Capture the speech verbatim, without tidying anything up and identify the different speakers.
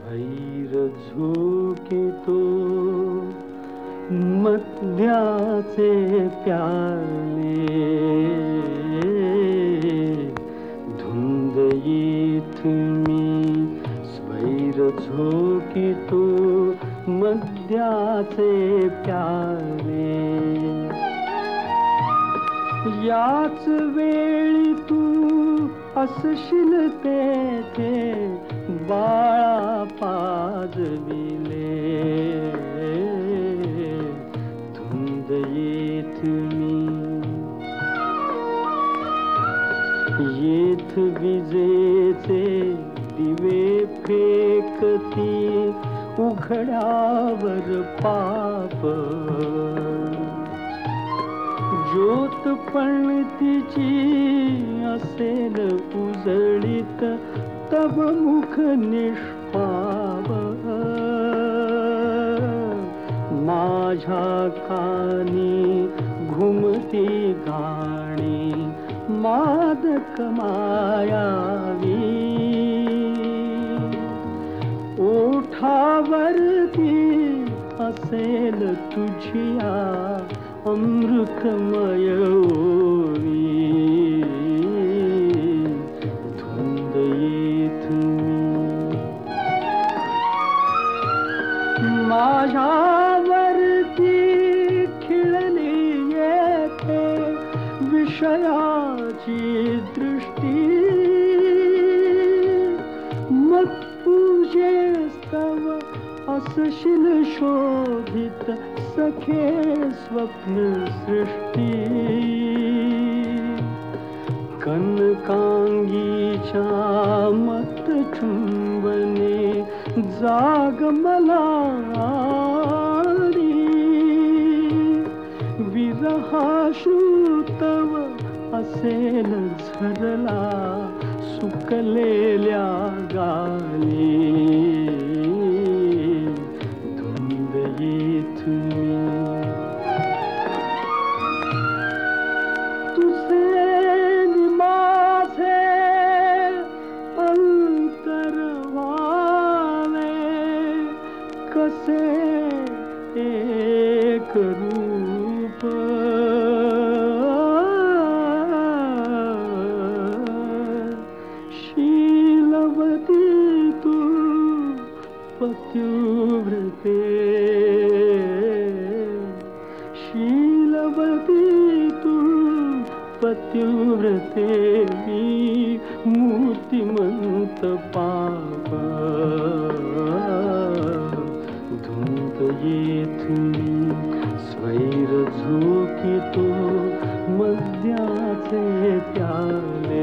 Speaker 1: स्वैर झोकितो मद्याचे प्याले, धुंद येथ मी स्वैर झोकितो मद्याचे प्याले. याच वेळी तू असशील तेथे बाळा पाजविले, धुंद येथ मी येथ विजेचे दिवे फेकती उघड्यावर पाप. ज्योत पण तिची असेल उजळीत तब मुख निष्पाप. माझ्या कानी घुमती गाणी मादक मायावी, ओठावरती असेल तुझिया अमृतमय ओवी. धुंद येथ मी माझ्यावरती खिळली येथे विषयाची दृष्टी. मग पूजेस्तव असशील शोधित सखे स्वप्न सृष्टी. कनकांगीच्या मत चुंबने जाग मला आली. विरहाश्रुतव असेल झरला सुकलेल्या गाली. धुंद येथ मी तुझे माझे अंतर व्हावे, कसे एक रूप. शीलवती तू पतिव्रते, शीलवती तू पतिव्रते. मी मूर्तिमंत पाप. धुंद येथ मी स्वैर झोकितो मद्याचे प्याले.